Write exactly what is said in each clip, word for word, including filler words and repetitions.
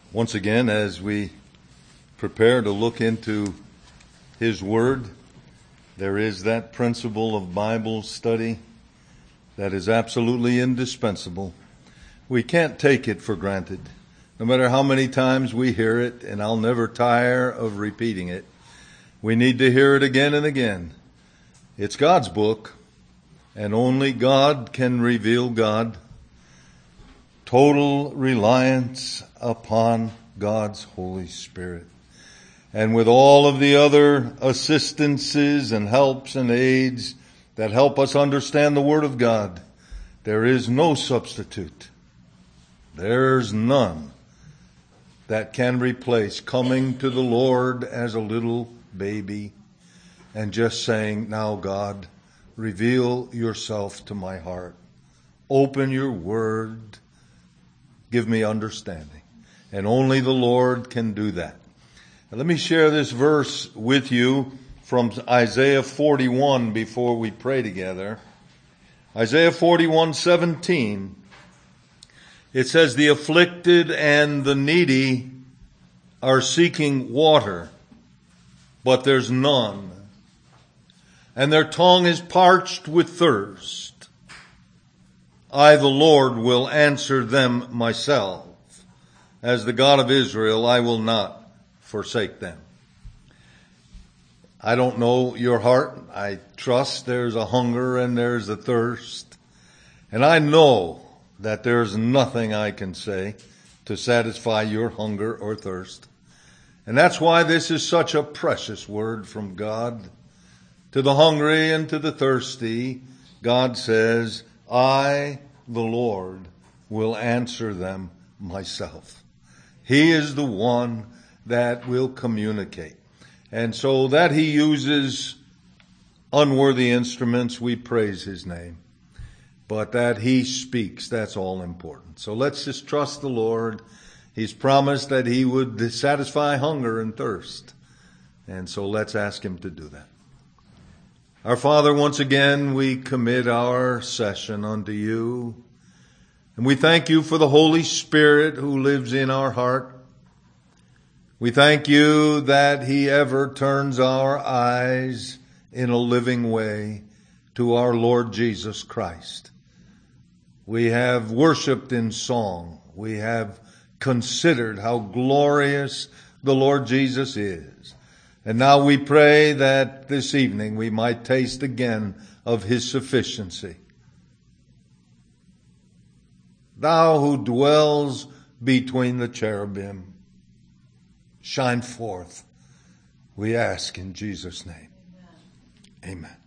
Once again, as we prepare to look into His Word, there is that principle of Bible study that is absolutely indispensable. We can't take it for granted. No matter how many times we hear it, and I'll never tire of repeating it, we need to hear it again and again. It's God's book, and only God can reveal God. Total reliance upon God's Holy Spirit. And with all of the other assistances and helps and aids that help us understand the Word of God, there is no substitute. There's none that can replace coming to the Lord as a little baby and just saying, "Now God, reveal yourself to my heart. Open your Word. Give me understanding." And only the Lord can do that. Now, let me share this verse with you from Isaiah forty-one before we pray together. Isaiah forty-one seventeen. It says, "The afflicted and the needy are seeking water, but there's none. And their tongue is parched with thirst. I, the Lord, will answer them myself. As the God of Israel, I will not forsake them." I don't know your heart. I trust there's a hunger and there's a thirst. And I know that there's nothing I can say to satisfy your hunger or thirst. And that's why this is such a precious word from God. To the hungry and to the thirsty, God says, "I, the Lord, will answer them myself." He is the one that will communicate. And so that He uses unworthy instruments, we praise His name. But that He speaks, that's all important. So let's just trust the Lord. He's promised that He would satisfy hunger and thirst. And so let's ask Him to do that. Our Father, once again, we commit our session unto You. And we thank You for the Holy Spirit who lives in our heart. We thank You that He ever turns our eyes in a living way to our Lord Jesus Christ. We have worshiped in song. We have considered how glorious the Lord Jesus is. And now we pray that this evening we might taste again of His sufficiency. Thou who dwells between the cherubim, shine forth, we ask in Jesus' name. Amen. Amen.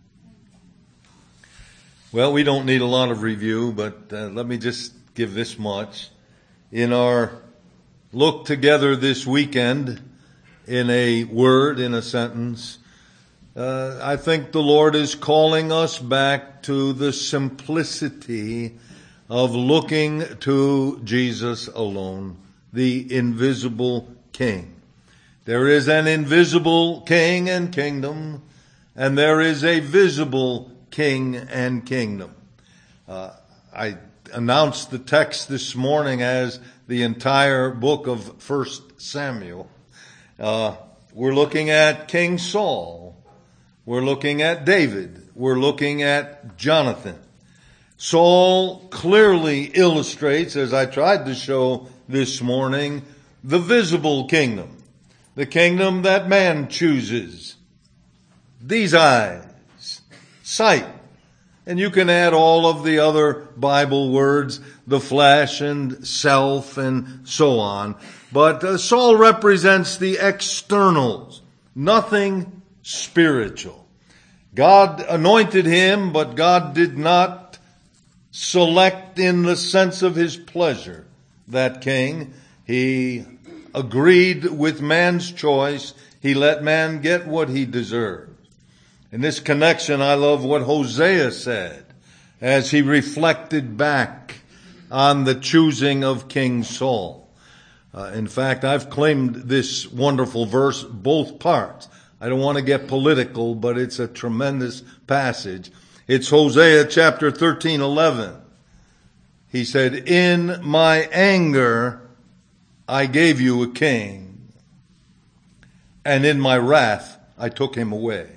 Well, we don't need a lot of review, but uh, let me just give this much. In our look together this weekend, in a word, in a sentence, uh, I think the Lord is calling us back to the simplicity of looking to Jesus alone, the invisible King. There is an invisible King and kingdom, and there is a visible King and kingdom. Uh, I announced the text this morning as the entire book of First Samuel. Uh, we're looking at King Saul. We're looking at David. We're looking at Jonathan. Saul clearly illustrates, as I tried to show this morning, the visible kingdom. The kingdom that man chooses. These eyes, sight. And you can add all of the other Bible words, the flesh and self and so on. But uh, Saul represents the externals, nothing spiritual. God anointed him, but God did not select in the sense of His pleasure that king. He agreed with man's choice. He let man get what he deserved. In this connection, I love what Hosea said as he reflected back on the choosing of King Saul. Uh, in fact, I've claimed this wonderful verse, both parts. I don't want to get political, but it's a tremendous passage. It's Hosea chapter thirteen eleven. He said, "In my anger I gave you a king, and in my wrath I took him away.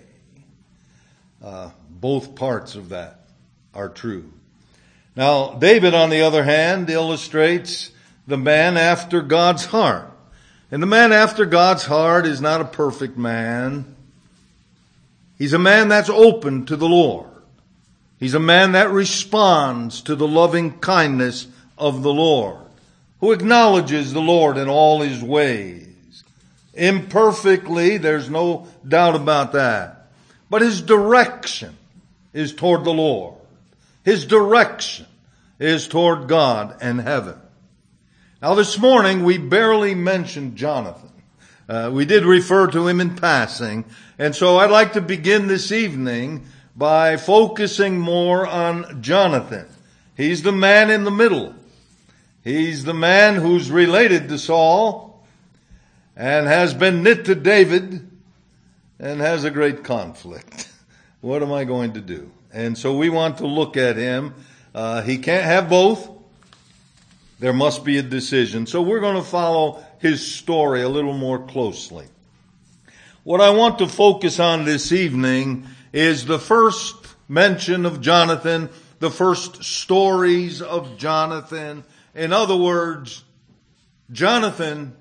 Uh, both parts of that are true. Now, David, on the other hand, illustrates the man after God's heart. And the man after God's heart is not a perfect man. He's a man that's open to the Lord. He's a man that responds to the loving kindness of the Lord, who acknowledges the Lord in all his ways. Imperfectly, there's no doubt about that. But his direction is toward the Lord. His direction is toward God and heaven. Now this morning we barely mentioned Jonathan. Uh, we did refer to him in passing. And so I'd like to begin this evening by focusing more on Jonathan. He's the man in the middle. He's the man who's related to Saul and has been knit to David and has a great conflict. What am I going to do? And so we want to look at him. Uh, he can't have both. There must be a decision. So we're going to follow his story a little more closely. What I want to focus on this evening is the first mention of Jonathan, the first stories of Jonathan. In other words, Jonathan,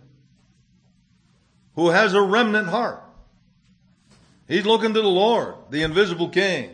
who has a remnant heart. He's looking to the Lord, the invisible King.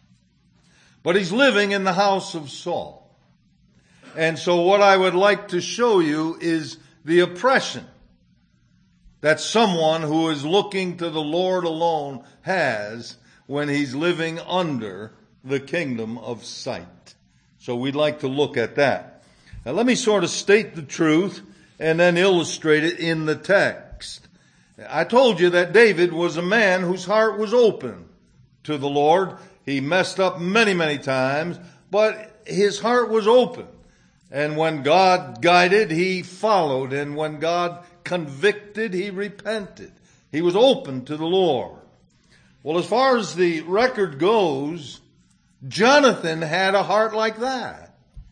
But he's living in the house of Saul. And so what I would like to show you is the oppression that someone who is looking to the Lord alone has when he's living under the kingdom of sight. So we'd like to look at that. Now let me sort of state the truth and then illustrate it in the text. I told you that David was a man whose heart was open to the Lord. He messed up many, many times, but his heart was open. And when God guided, he followed. And when God convicted, he repented. He was open to the Lord. Well, as far as the record goes, Jonathan had a heart like that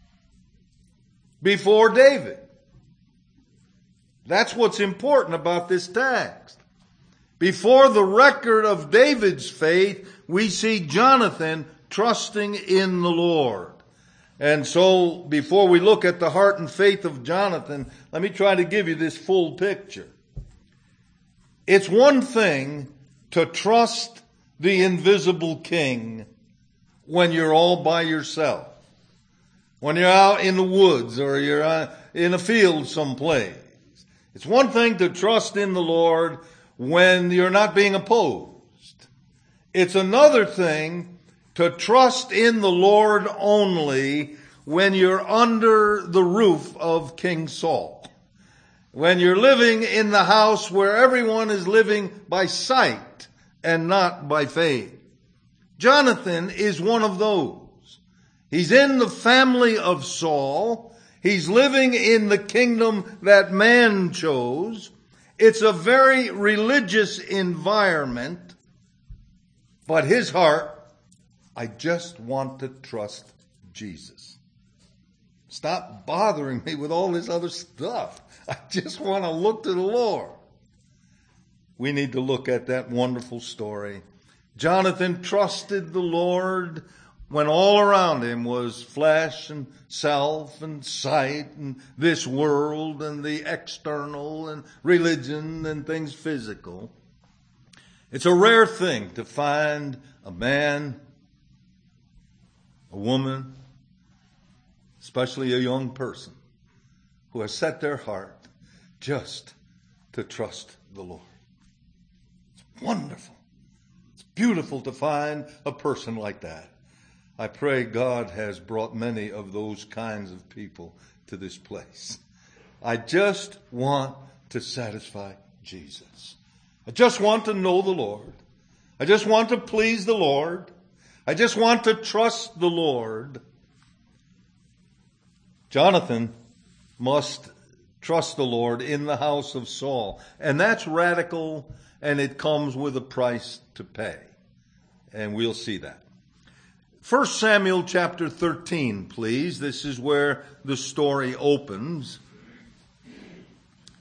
before David. That's what's important about this text. Before the record of David's faith, we see Jonathan trusting in the Lord. And so, before we look at the heart and faith of Jonathan, let me try to give you this full picture. It's one thing to trust the invisible King when you're all by yourself. When you're out in the woods or you're in a field someplace. It's one thing to trust in the Lord when you're not being opposed. It's another thing to trust in the Lord only when you're under the roof of King Saul. When you're living in the house where everyone is living by sight and not by faith. Jonathan is one of those. He's in the family of Saul. He's living in the kingdom that man chose. It's a very religious environment. But his heart, I just want to trust Jesus. Stop bothering me with all this other stuff. I just want to look to the Lord. We need to look at that wonderful story. Jonathan trusted the Lord when all around him was flesh and self and sight and this world and the external and religion and things physical. It's a rare thing to find a man, a woman, especially a young person, who has set their heart just to trust the Lord. It's wonderful. It's beautiful to find a person like that. I pray God has brought many of those kinds of people to this place. I just want to satisfy Jesus. I just want to know the Lord. I just want to please the Lord. I just want to trust the Lord. Jonathan must trust the Lord in the house of Saul. And that's radical, and it comes with a price to pay. And we'll see that. First Samuel chapter thirteen, please. This is where the story opens.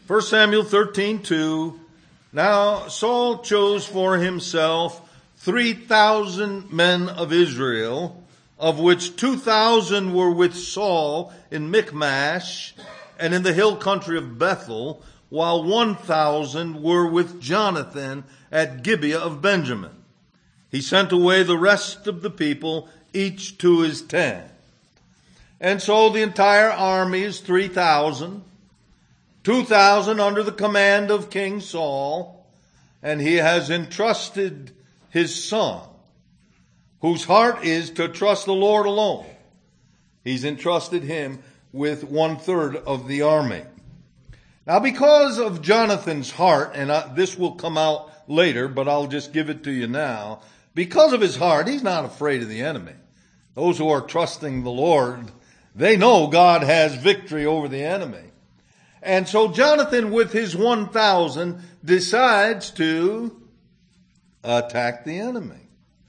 First Samuel thirteen two. Now Saul chose for himself three thousand men of Israel, of which two thousand were with Saul in Michmash and in the hill country of Bethel, while one thousand were with Jonathan at Gibeah of Benjamin. He sent away the rest of the people, each to his tent. And so the entire army is three thousand, two thousand under the command of King Saul, and he has entrusted his son, whose heart is to trust the Lord alone. He's entrusted him with one third of the army. Now, because of Jonathan's heart, and I, this will come out later, but I'll just give it to you now. Because of his heart, he's not afraid of the enemy. Those who are trusting the Lord, they know God has victory over the enemy. And so Jonathan, with his one thousand, decides to attack the enemy.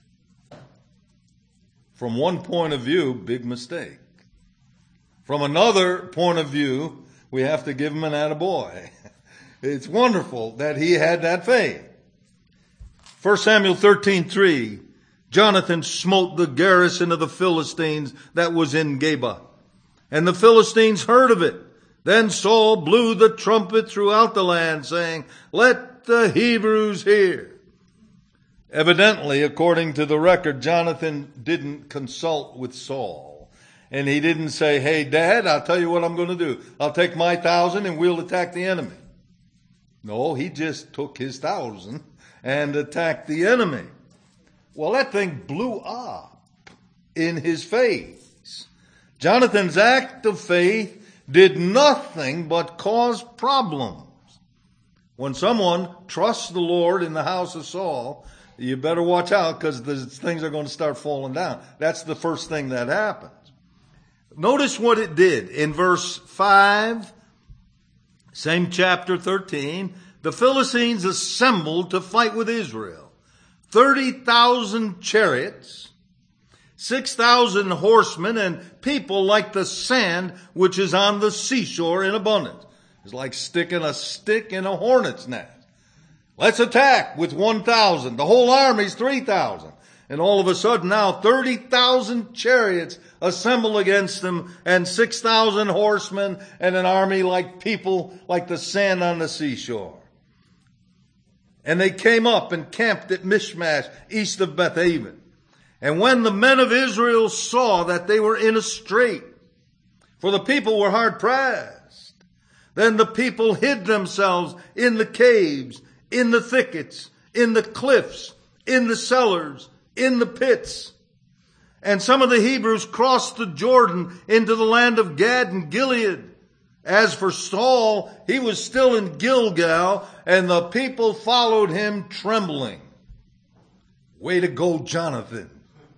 From one point of view, big mistake. From another point of view, we have to give him an attaboy. It's wonderful that he had that faith. First Samuel thirteen three, Jonathan smote the garrison of the Philistines that was in Geba, and the Philistines heard of it. Then Saul blew the trumpet throughout the land, saying, "Let the Hebrews hear." Evidently, according to the record, Jonathan didn't consult with Saul. And he didn't say, "Hey, Dad, I'll tell you what I'm going to do. I'll take my thousand and we'll attack the enemy." No, he just took his thousand and attacked the enemy. Well, that thing blew up in his face. Jonathan's act of faith did nothing but cause problems. When someone trusts the Lord in the house of Saul, you better watch out, because things are going to start falling down. That's the first thing that happens. Notice what it did. In verse five, same chapter thirteen, the Philistines assembled to fight with Israel. thirty thousand chariots, six thousand horsemen, and people like the sand which is on the seashore in abundance. It's like sticking a stick in a hornet's nest. Let's attack with one thousand. The whole army's three thousand. And all of a sudden now thirty thousand chariots assemble against them, and six thousand horsemen, and an army like people like the sand on the seashore. And they came up and camped at Michmash, east of Bethaven. And when the men of Israel saw that they were in a strait, for the people were hard pressed, then the people hid themselves in the caves, in the thickets, in the cliffs, in the cellars, in the pits. And some of the Hebrews crossed the Jordan into the land of Gad and Gilead. As for Saul, he was still in Gilgal, and the people followed him trembling. Way to go, Jonathan.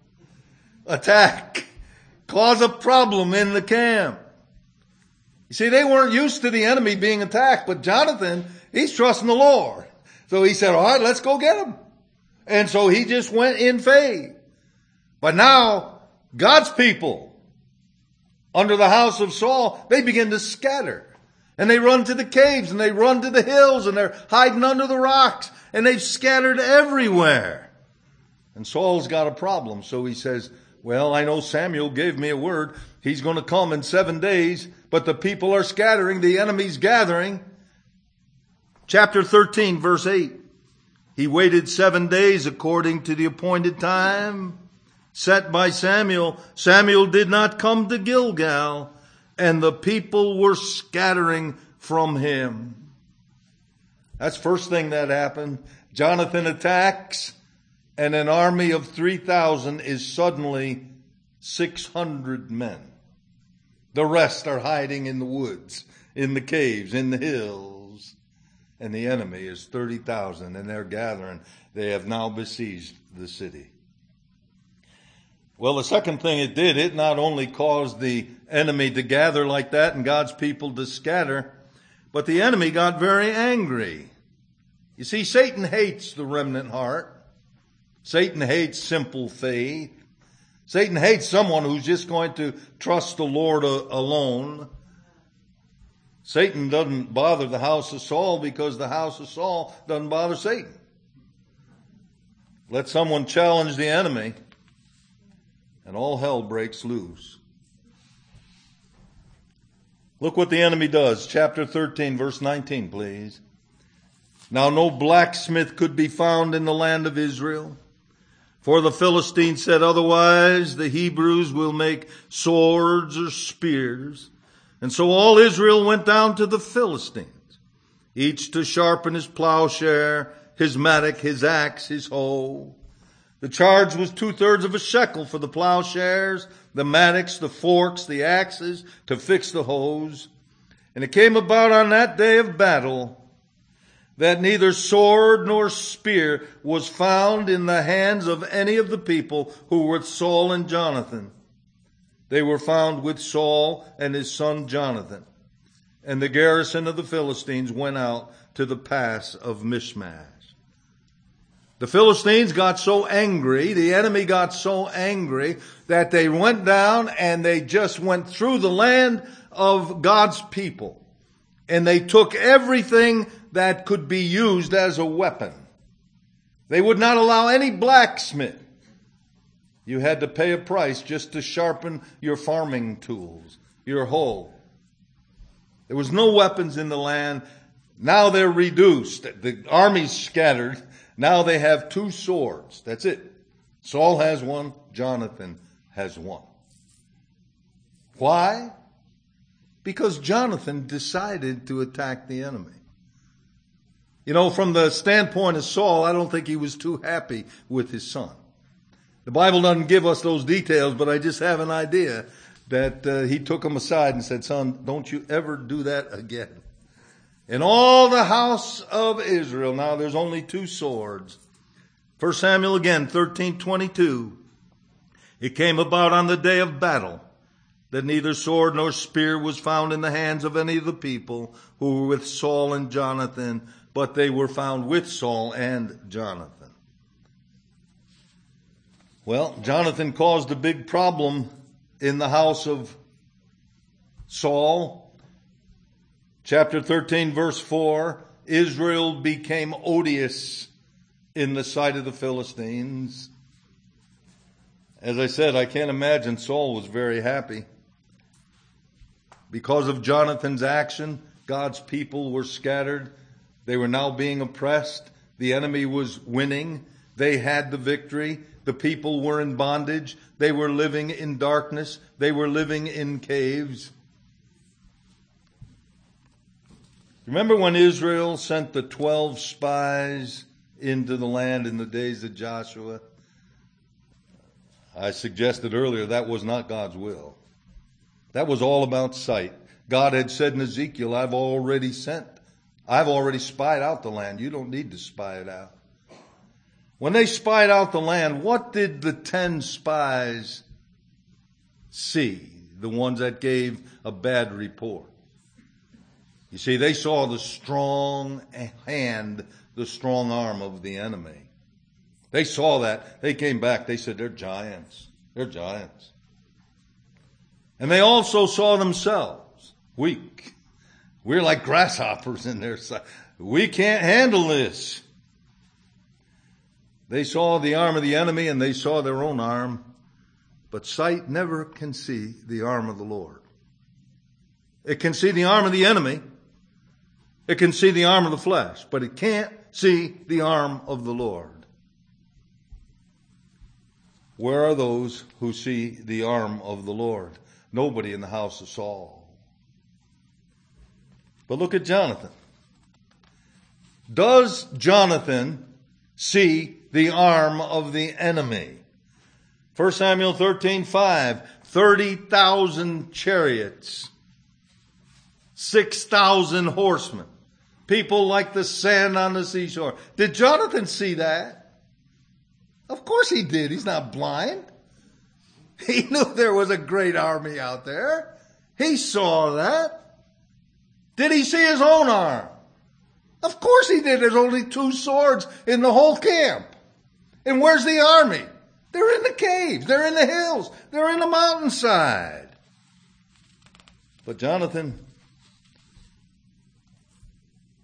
Attack. Cause a problem in the camp. You see, they weren't used to the enemy being attacked, but Jonathan, he's trusting the Lord. So he said, all right, let's go get him. And so he just went in faith. But now, God's people, under the house of Saul, they begin to scatter. And they run to the caves, and they run to the hills, and they're hiding under the rocks, and they've scattered everywhere. And Saul's got a problem, so he says, well, I know Samuel gave me a word. He's going to come in seven days, but the people are scattering, the enemy's gathering. Chapter thirteen, verse eight. He waited seven days according to the appointed time set by Samuel. Samuel did not come to Gilgal, and the people were scattering from him. That's first thing that happened. Jonathan attacks, and an army of three thousand is suddenly six hundred men. The rest are hiding in the woods, in the caves, in the hills. And the enemy is thirty thousand, and they're gathering. They have now besieged the city. Well, the second thing it did, it not only caused the enemy to gather like that and God's people to scatter, but the enemy got very angry. You see, Satan hates the remnant heart. Satan hates simple faith. Satan hates someone who's just going to trust the Lord alone. Satan doesn't bother the house of Saul because the house of Saul doesn't bother Satan. Let someone challenge the enemy and all hell breaks loose. Look what the enemy does. Chapter thirteen, verse nineteen, please. Now no blacksmith could be found in the land of Israel, for the Philistines said, otherwise the Hebrews will make swords or spears. And so all Israel went down to the Philistines, each to sharpen his plowshare, his mattock, his axe, his hoe. The charge was two-thirds of a shekel for the plowshares, the mattocks, the forks, the axes, to fix the hoes. And it came about on that day of battle that neither sword nor spear was found in the hands of any of the people who were with Saul and Jonathan. They were found with Saul and his son Jonathan. And the garrison of the Philistines went out to the pass of Michmash. The Philistines got so angry, the enemy got so angry, that they went down and they just went through the land of God's people. And they took everything that could be used as a weapon. They would not allow any blacksmith. You had to pay a price just to sharpen your farming tools, your hoe. There was no weapons in the land. Now they're reduced. The army's scattered. Now they have two swords. That's it. Saul has one. Jonathan has one. Why? Because Jonathan decided to attack the enemy. You know, from the standpoint of Saul, I don't think he was too happy with his son. The Bible doesn't give us those details, but I just have an idea that uh, he took him aside and said, son, don't you ever do that again. In all the house of Israel, now there's only two swords. First Samuel again, thirteen twenty-two. It came about on the day of battle that neither sword nor spear was found in the hands of any of the people who were with Saul and Jonathan, but they were found with Saul and Jonathan. Well, Jonathan caused a big problem in the house of Saul. Chapter thirteen, verse four, Israel became odious in the sight of the Philistines. As I said, I can't imagine Saul was very happy. Because of Jonathan's action, God's people were scattered. They were now being oppressed. The enemy was winning. They had the victory. The people were in bondage. They were living in darkness. They were living in caves. Remember when Israel sent the twelve spies into the land in the days of Joshua? I suggested earlier that was not God's will. That was all about sight. God had said in Ezekiel, I've already sent, I've already spied out the land. You don't need to spy it out. When they spied out the land, what did the ten spies see? The ones that gave a bad report. You see, they saw the strong hand, the strong arm of the enemy. They saw that. They came back. They said, they're giants. They're giants. And they also saw themselves weak. We're like grasshoppers in their sight. We can't handle this. They saw the arm of the enemy and they saw their own arm. But sight never can see the arm of the Lord. It can see the arm of the enemy. It can see the arm of the flesh. But it can't see the arm of the Lord. Where are those who see the arm of the Lord? Nobody in the house of Saul. But look at Jonathan. Does Jonathan see the arm of the enemy? First Samuel thirteen five, thirty thousand chariots, six thousand horsemen, people like the sand on the seashore. Did Jonathan see that? Of course he did. He's not blind. He knew there was a great army out there. He saw that. Did he see his own arm? Of course he did. There's only two swords in the whole camp. And where's the army? They're in the caves. They're in the hills. They're in the mountainside. But Jonathan,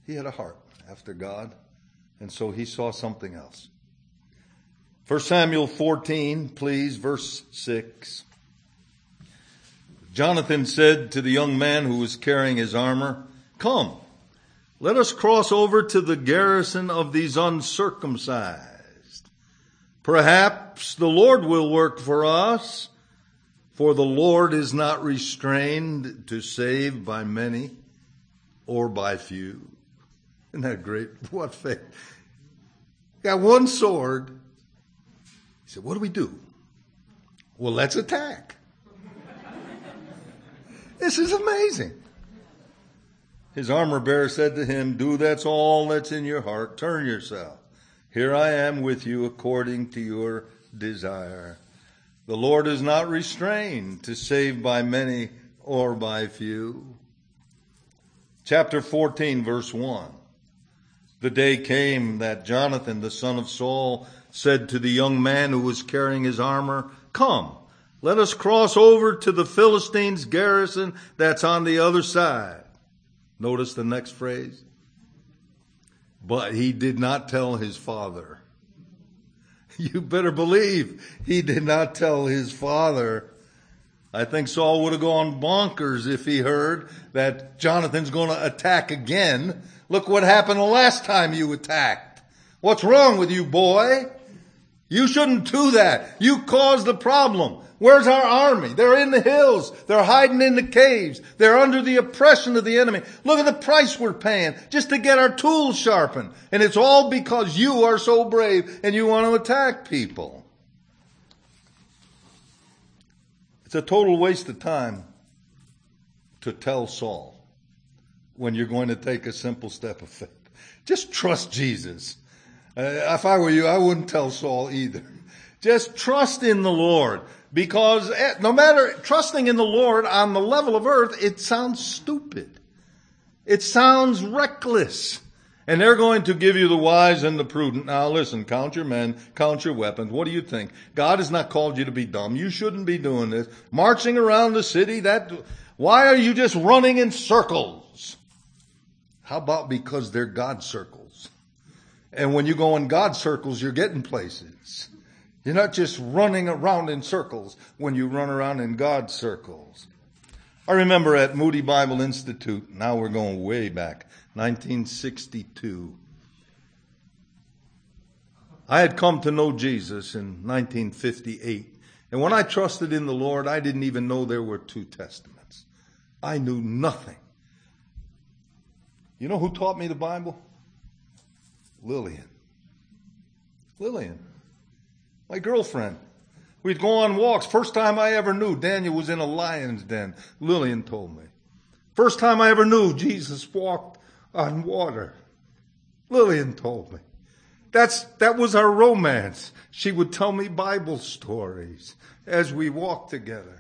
He had a heart after God, and so he saw something else. First Samuel fourteen, please, verse six. Jonathan said to the young man who was carrying his armor, "Come, let us cross over to the garrison of these uncircumcised. Perhaps the Lord will work for us, for the Lord is not restrained to save by many or by few." Isn't that great? What faith. Got one sword. He said, what do we do? Well, let's attack. This is amazing. His armor bearer said to him, "Do that's all that's in your heart. Turn yourself. Here I am with you according to your desire. The Lord is not restrained to save by many or by few." Chapter fourteen, verse one. The day came that Jonathan, the son of Saul, said to the young man who was carrying his armor, "Come, let us cross over to the Philistines' garrison that's on the other side." Notice the next phrase. But he did not tell his father. You better believe he did not tell his father. I think Saul would have gone bonkers if he heard that Jonathan's going to attack again. Look what happened the last time you attacked. What's wrong with you, boy? You shouldn't do that. You caused the problem. Where's our army? They're in the hills. They're hiding in the caves. They're under the oppression of the enemy. Look at the price we're paying just to get our tools sharpened. And it's all because you are so brave and you want to attack people. It's a total waste of time to tell Saul when you're going to take a simple step of faith. Just trust Jesus. Uh, if I were you, I wouldn't tell Saul either. Just trust in the Lord. Because no matter trusting in the Lord on the level of earth, it sounds stupid. It sounds reckless. And they're going to give you the wise and the prudent. Now listen, count your men, count your weapons. What do you think? God has not called you to be dumb. You shouldn't be doing this. Marching around the city, that, why are you just running in circles? How about because they're God circles? And when you go in God circles, you're getting places. You're not just running around in circles when you run around in God circles. I remember at Moody Bible Institute, now we're going way back, nineteen sixty-two. I had come to know Jesus in nineteen fifty-eight. And when I trusted in the Lord, I didn't even know there were two testaments. I knew nothing. You know who taught me the Bible? Lillian. Lillian. My girlfriend. We'd go on walks. First time I ever knew Daniel was in a lion's den. Lillian told me. First time I ever knew Jesus walked on water. Lillian told me. That's, that was our romance. She would tell me Bible stories as we walked together.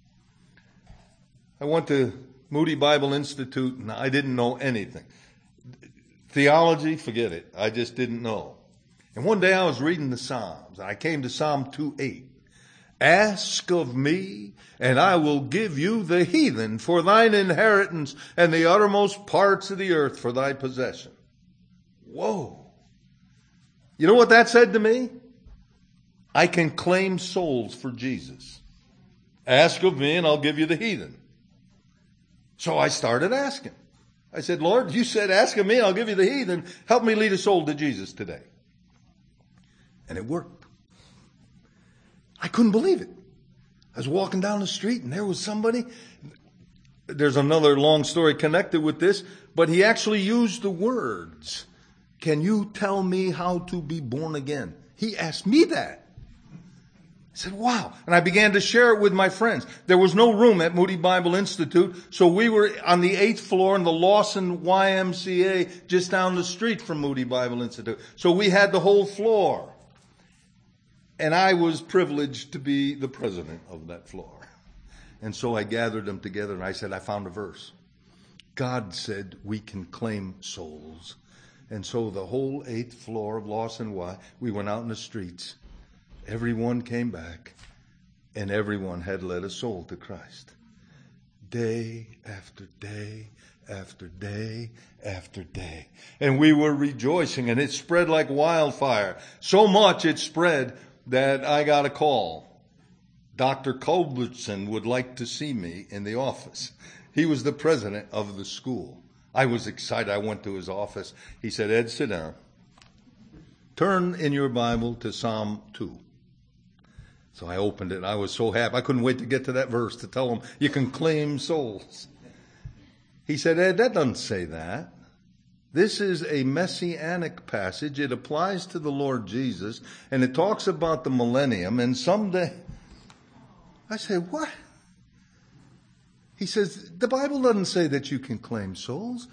I went to Moody Bible Institute and I didn't know anything. Theology, forget it. I just didn't know. And one day I was reading the Psalms. I came to Psalm two eight. Ask of me, and I will give you the heathen for thine inheritance, and the uttermost parts of the earth for thy possession. Whoa. You know what that said to me? I can claim souls for Jesus. Ask of me, and I'll give you the heathen. So I started asking. I said, Lord, you said ask of me, I'll give you the heathen. Help me lead a soul to Jesus today. And it worked. I couldn't believe it. I was walking down the street and there was somebody. There's another long story connected with this, but he actually used the words, can you tell me how to be born again? He asked me that. I said, wow. And I began to share it with my friends. There was no room at Moody Bible Institute, so we were on the eighth floor in the Lawson Y M C A just down the street from Moody Bible Institute. So we had the whole floor. And I was privileged to be the president of that floor. And so I gathered them together and I said, I found a verse. God said we can claim souls. And so the whole eighth floor of Lawson Y, we went out in the streets. Everyone came back and everyone had led a soul to Christ. Day after day after day after day. And we were rejoicing, and it spread like wildfire. So much it spread that I got a call. Doctor Culbertson would like to see me in the office. He was the president of the school. I was excited. I went to his office. He said, Ed, sit down. Turn in your Bible to Psalm two. So I opened it. I was so happy. I couldn't wait to get to that verse to tell him, you can claim souls. He said, Ed, that doesn't say that. This is a messianic passage. It applies to the Lord Jesus, and it talks about the millennium, and someday... I said, what? He says, the Bible doesn't say that you can claim souls.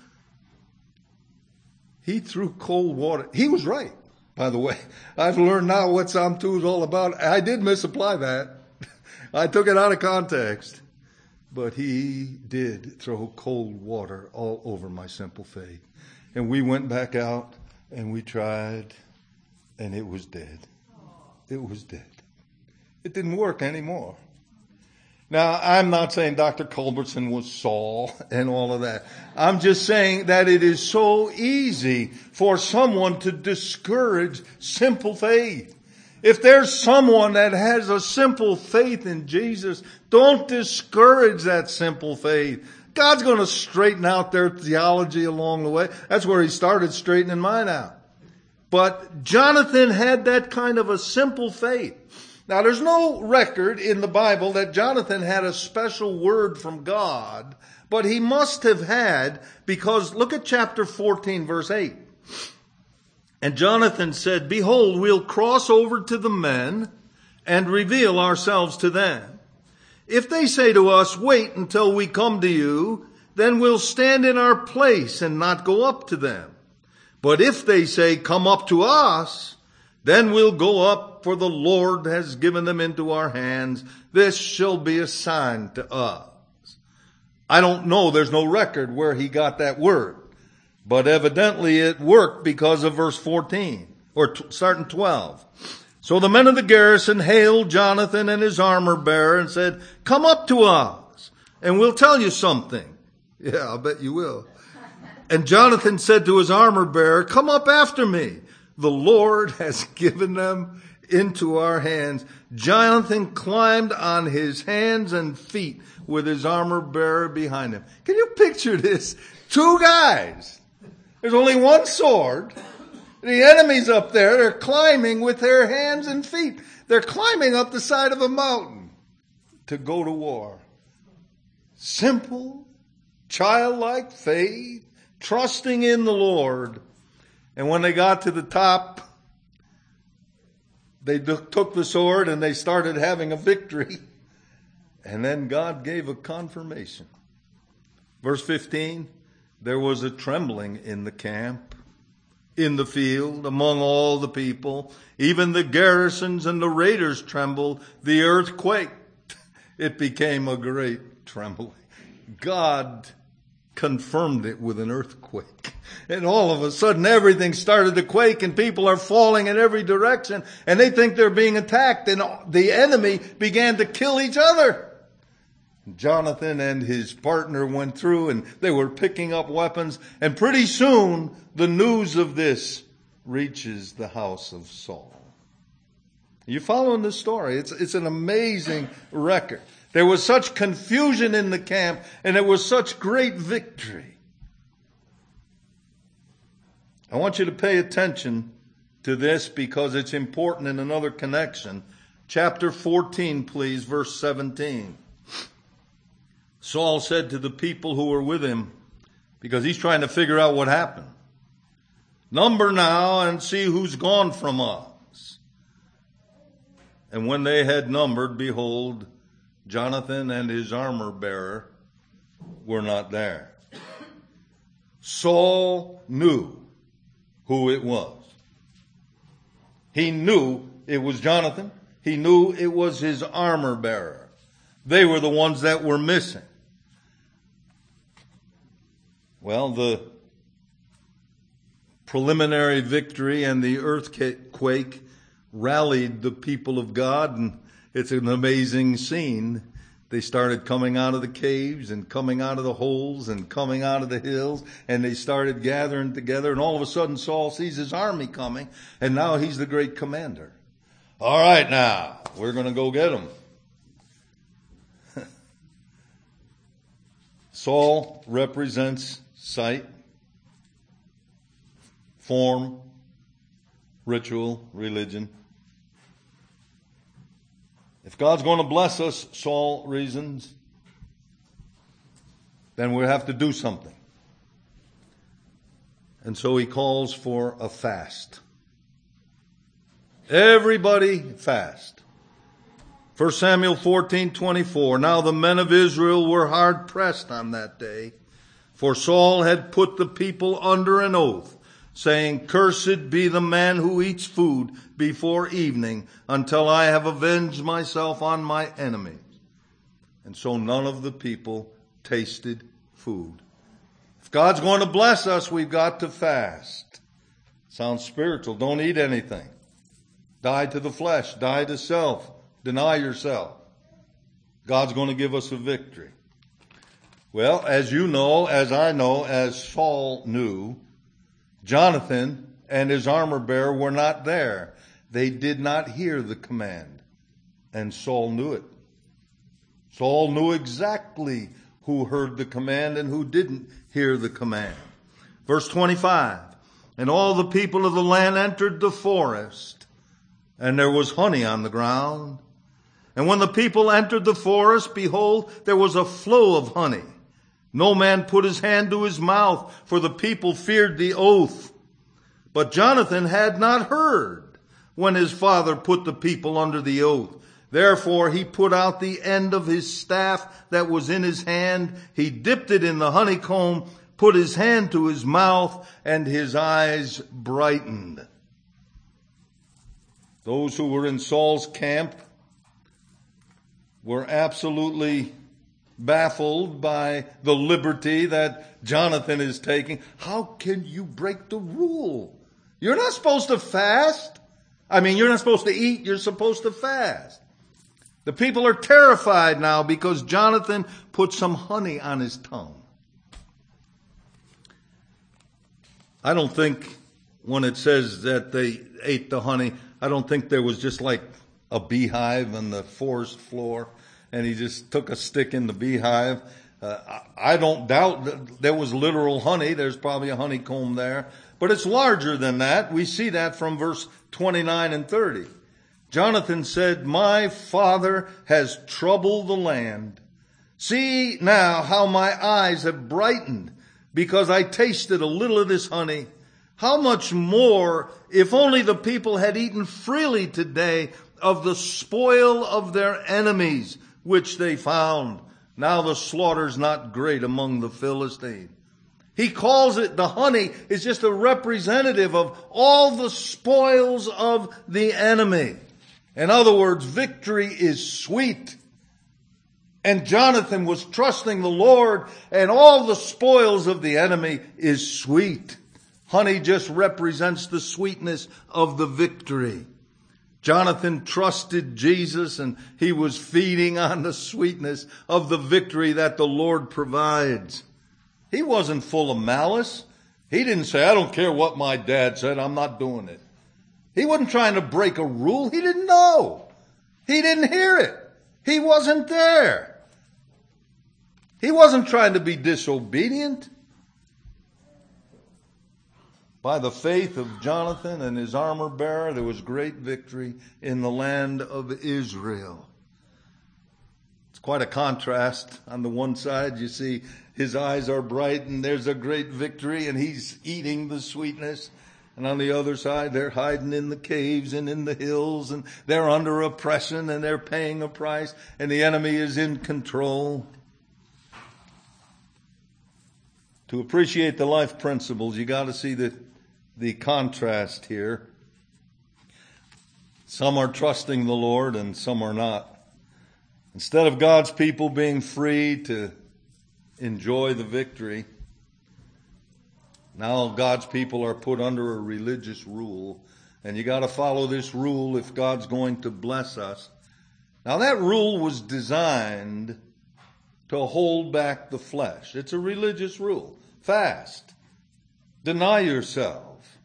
He threw cold water. He was right, by the way. I've learned now what Psalm two is all about. I did misapply that. I took it out of context. But he did throw cold water all over my simple faith. And we went back out and we tried, and it was dead. It was dead. It didn't work anymore. Now, I'm not saying Doctor Culbertson was Saul and all of that. I'm just saying that it is so easy for someone to discourage simple faith. If there's someone that has a simple faith in Jesus, don't discourage that simple faith. God's going to straighten out their theology along the way. That's where he started straightening mine out. But Jonathan had that kind of a simple faith. Now, there's no record in the Bible that Jonathan had a special word from God, but he must have had, because look at chapter fourteen, verse eight. And Jonathan said, behold, we'll cross over to the men and reveal ourselves to them. If they say to us, wait until we come to you, then we'll stand in our place and not go up to them. But if they say, come up to us, then we'll go up, for the Lord has given them into our hands. This shall be a sign to us. I don't know, there's no record where he got that word. But evidently it worked because of verse fourteen, or t- starting twelve. So the men of the garrison hailed Jonathan and his armor bearer and said, come up to us, and we'll tell you something. Yeah, I'll bet you will. And Jonathan said to his armor bearer, come up after me. The Lord has given them into our hands. Jonathan climbed on his hands and feet with his armor bearer behind him. Can you picture this? Two guys. There's only one sword. The enemy's up there. They're climbing with their hands and feet. They're climbing up the side of a mountain to go to war. Simple, childlike faith, trusting in the Lord. And when they got to the top, they took the sword and they started having a victory. And then God gave a confirmation. Verse fifteen, there was a trembling in the camp, in the field, among all the people. Even the garrisons and the raiders trembled. The earth quaked. It became a great trembling. God confirmed it with an earthquake. And all of a sudden everything started to quake and people are falling in every direction and they think they're being attacked, and the enemy began to kill each other. Jonathan and his partner went through and they were picking up weapons, and pretty soon the news of this reaches the house of Saul. You following this story? It's, it's an amazing record. There was such confusion in the camp and there was such great victory. I want you to pay attention to this because it's important in another connection. Chapter fourteen, please, verse seventeen. Saul said to the people who were with him, because he's trying to figure out what happened, number now and see who's gone from us. And when they had numbered, behold, Jonathan and his armor bearer were not there. Saul knew who it was. He knew it was Jonathan. He knew it was his armor bearer. They were the ones that were missing. Well, the preliminary victory and the earthquake rallied the people of God, and it's an amazing scene they started coming out of the caves and coming out of the holes and coming out of the hills, and they started gathering together, and all of a sudden Saul sees his army coming, and now he's the great commander. All right, now, we're going to go get them. Saul represents sight, form, ritual, religion. If God's going to bless us, Saul reasons, then we have to do something. And so he calls for a fast. Everybody fast. First Samuel fourteen twenty-four. Now the men of Israel were hard pressed on that day, for Saul had put the people under an oath, saying, Cursed be the man who eats food before evening, until I have avenged myself on my enemies. And so none of the people tasted food. If God's going to bless us, we've got to fast. Sounds spiritual. Don't eat anything. Die to the flesh. Die to self. Deny yourself. God's going to give us a victory. Well, as you know, as I know, as Saul knew, Jonathan and his armor bearer were not there. They did not hear the command. And Saul knew it. Saul knew exactly who heard the command and who didn't hear the command. Verse twenty-five. And all the people of the land entered the forest, and there was honey on the ground. And when the people entered the forest, behold, there was a flow of honey. No man put his hand to his mouth, for the people feared the oath. But Jonathan had not heard when his father put the people under the oath. Therefore he put out the end of his staff that was in his hand. He dipped it in the honeycomb, put his hand to his mouth, and his eyes brightened. Those who were in Saul's camp were absolutely baffled by the liberty that Jonathan is taking. How can you break the rule? You're not supposed to fast. I mean, you're not supposed to eat. You're supposed to fast. The people are terrified now because Jonathan put some honey on his tongue. I don't think when it says that they ate the honey, I don't think there was just like a beehive on the forest floor and he just took a stick in the beehive. Uh, I don't doubt that there was literal honey. There's probably a honeycomb there. But it's larger than that. We see that from verse twenty-nine and thirty. Jonathan said, My father has troubled the land. See now how my eyes have brightened because I tasted a little of this honey. How much more if only the people had eaten freely today of the spoil of their enemies, which they found. Now the slaughter's not great among the Philistines. He calls it, the honey is just a representative of all the spoils of the enemy. In other words, victory is sweet. And Jonathan was trusting the Lord, and all the spoils of the enemy is sweet. Honey just represents the sweetness of the victory. Jonathan trusted Jesus, and he was feeding on the sweetness of the victory that the Lord provides. He wasn't full of malice. He didn't say, I don't care what my dad said, I'm not doing it. He wasn't trying to break a rule. He didn't know. He didn't hear it. He wasn't there. He wasn't trying to be disobedient. By the faith of Jonathan and his armor bearer, there was great victory in the land of Israel. It's quite a contrast. On the one side, you see his eyes are bright and there's a great victory and he's eating the sweetness. And on the other side, they're hiding in the caves and in the hills and they're under oppression and they're paying a price and the enemy is in control. To appreciate the life principles, you got to see the, the contrast here. Some are trusting the Lord and some are not. Instead of God's people being free to enjoy the victory, now God's people are put under a religious rule. And you got to follow this rule if God's going to bless us. Now that rule was designed to hold back the flesh. It's a religious rule. Fast. Deny yourself.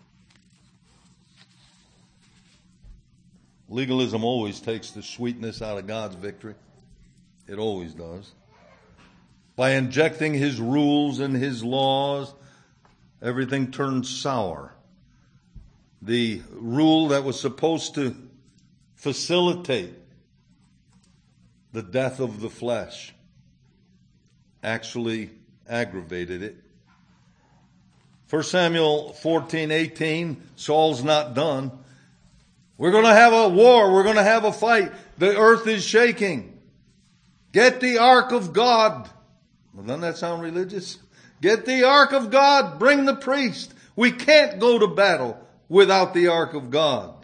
Legalism always takes the sweetness out of God's victory. It always does. By injecting his rules and his laws, everything turns sour. The rule that was supposed to facilitate the death of the flesh actually aggravated it. First Samuel fourteen eighteen, Saul's not done. We're going to have a war. We're going to have a fight. The earth is shaking. Get the ark of God. Well, doesn't that sound religious? Get the ark of God. Bring the priest. We can't go to battle without the ark of God.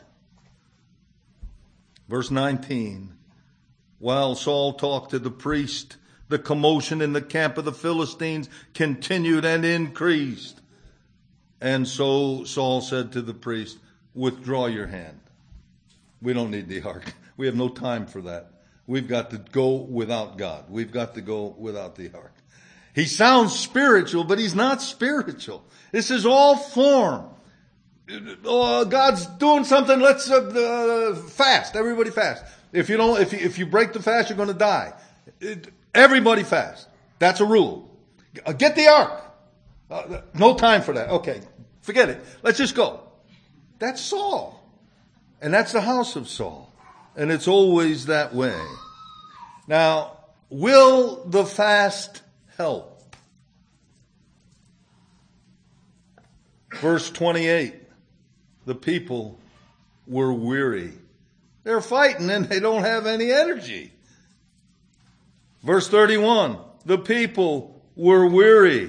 Verse nineteen. While Saul talked to the priest, the commotion in the camp of the Philistines continued and increased. And so Saul said to the priest, withdraw your hand. We don't need the ark. We have no time for that. We've got to go without God. We've got to go without the ark. He sounds spiritual, but he's not spiritual. This is all form. Oh, God's doing something. Let's uh, uh, fast. Everybody fast. If you don't, if you, if you break the fast, you're going to die. It, everybody fast. That's a rule. Get the ark. Uh, no time for that. Okay, forget it. Let's just go. That's Saul, and that's the house of Saul, and it's always that way. Now, will the fast help? Verse twenty-eight. The people were weary. They're fighting and they don't have any energy. Verse thirty-one. The people were weary.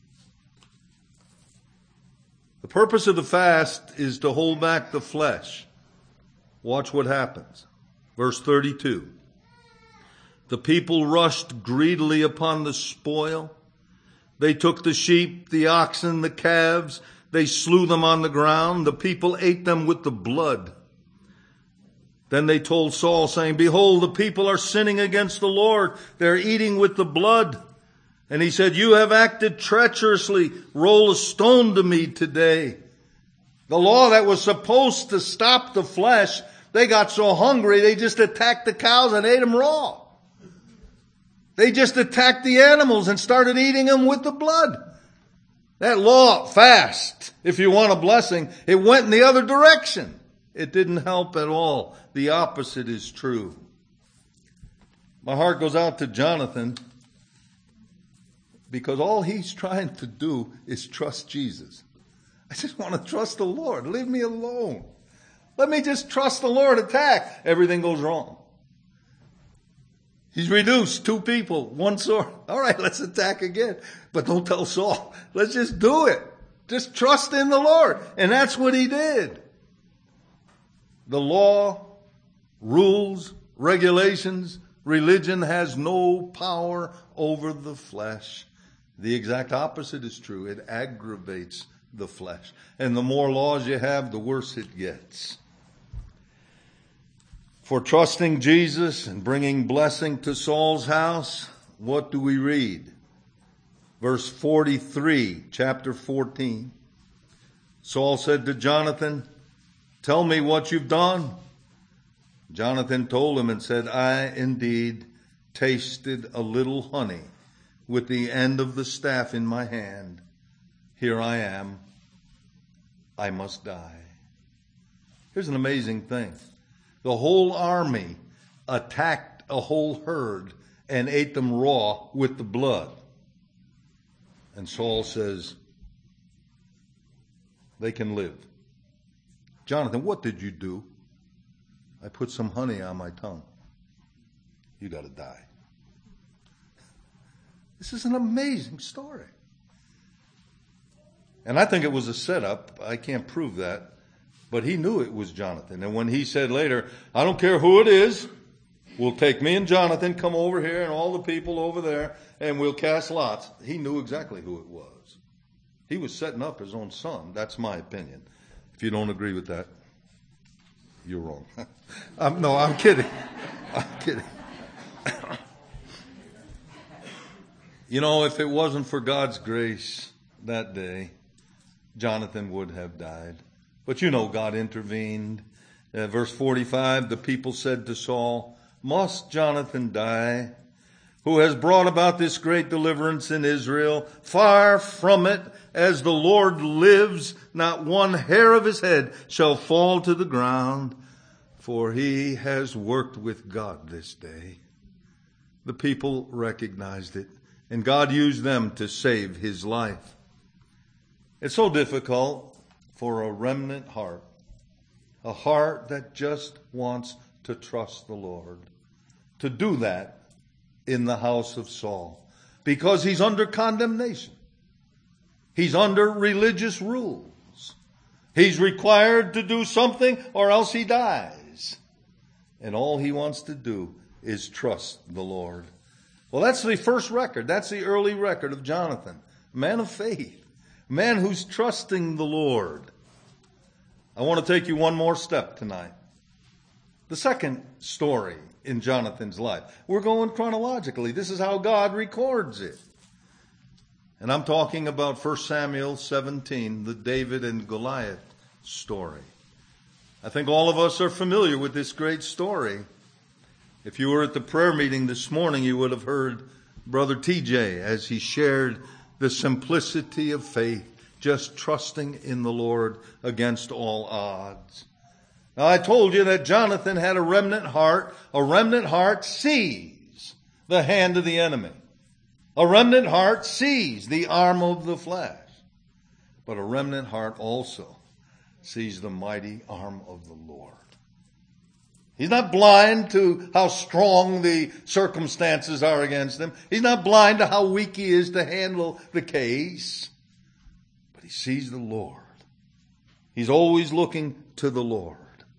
The purpose of the fast is to hold back the flesh. Watch what happens. Verse thirty-two. The people rushed greedily upon the spoil. They took the sheep, the oxen, the calves. They slew them on the ground. The people ate them with the blood. Then they told Saul, saying, behold, the people are sinning against the Lord. They're eating with the blood. And he said, you have acted treacherously. Roll a stone to me today. The law that was supposed to stop the flesh, they got so hungry, they just attacked the cows and ate them raw. They just attacked the animals and started eating them with the blood. That law, fast, if you want a blessing, it went in the other direction. It didn't help at all. The opposite is true. My heart goes out to Jonathan because all he's trying to do is trust Jesus. I just want to trust the Lord. Leave me alone. Let me just trust the Lord. Attack. Everything goes wrong. He's reduced two people, one sword. All right, let's attack again. But don't tell Saul. Let's just do it. Just trust in the Lord. And that's what he did. The law, rules, regulations, religion has no power over the flesh. The exact opposite is true. It aggravates the flesh. And the more laws you have, the worse it gets. For trusting Jesus and bringing blessing to Saul's house, what do we read? Verse forty-three, chapter fourteen. Saul said to Jonathan, tell me what you've done. Jonathan told him and said, I indeed tasted a little honey with the end of the staff in my hand. Here I am. I must die. Here's an amazing thing. The whole army attacked a whole herd and ate them raw with the blood. And Saul says, they can live. Jonathan, what did you do? I put some honey on my tongue. You got to die. This is an amazing story. And I think it was a setup. I can't prove that. But he knew it was Jonathan. And when he said later, I don't care who it is, we'll take me and Jonathan, come over here and all the people over there, and we'll cast lots. He knew exactly who it was. He was setting up his own son. That's my opinion. If you don't agree with that, you're wrong. um, no, I'm kidding. I'm kidding. You know, if it wasn't for God's grace that day, Jonathan would have died. But you know, God intervened. Uh, verse forty-five, the people said to Saul, "Must Jonathan die, who has brought about this great deliverance in Israel? Far from it, as the Lord lives, not one hair of his head shall fall to the ground, for he has worked with God this day." The people recognized it, and God used them to save his life. It's so difficult for a remnant heart, a heart that just wants to trust the Lord, to do that in the house of Saul, because he's under condemnation. He's under religious rules. He's required to do something or else he dies. And all he wants to do is trust the Lord. Well, that's the first record. That's the early record of Jonathan, a man of faith, a man who's trusting the Lord. I want to take you one more step tonight. The second story in Jonathan's life. We're going chronologically. This is how God records it. And I'm talking about First Samuel seventeen, the David and Goliath story. I think all of us are familiar with this great story. If you were at the prayer meeting this morning, you would have heard Brother T J as he shared the simplicity of faith, just trusting in the Lord against all odds. Now, I told you that Jonathan had a remnant heart. A remnant heart sees the hand of the enemy. A remnant heart sees the arm of the flesh. But a remnant heart also sees the mighty arm of the Lord. He's not blind to how strong the circumstances are against him. He's not blind to how weak he is to handle the case. But he sees the Lord. He's always looking to the Lord.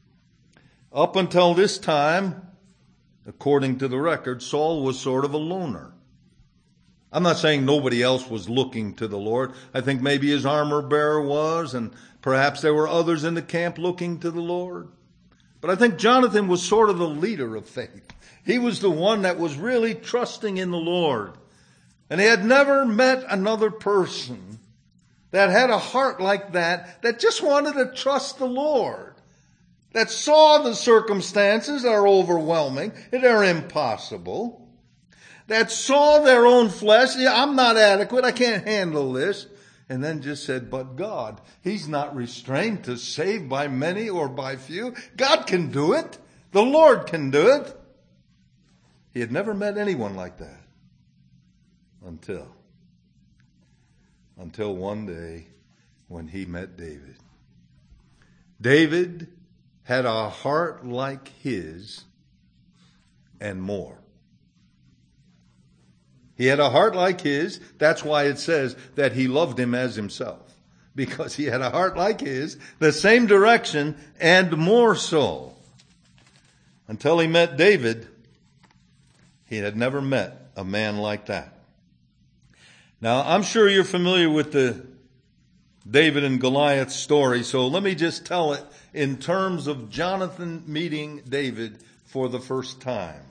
Up until this time, according to the record, Saul was sort of a loner. I'm not saying nobody else was looking to the Lord. I think maybe his armor bearer was, and perhaps there were others in the camp looking to the Lord. But I think Jonathan was sort of the leader of faith. He was the one that was really trusting in the Lord. And he had never met another person that had a heart like that, that just wanted to trust the Lord, that saw the circumstances are overwhelming, they're impossible, that saw their own flesh, yeah, I'm not adequate, I can't handle this, and then just said, but God, he's not restrained to save by many or by few. God can do it. The Lord can do it. He had never met anyone like that until, until one day when he met David. David had a heart like his and more. He had a heart like his. That's why it says that he loved him as himself. Because he had a heart like his, the same direction and more so. Until he met David, he had never met a man like that. Now, I'm sure you're familiar with the David and Goliath story, so let me just tell it in terms of Jonathan meeting David for the first time.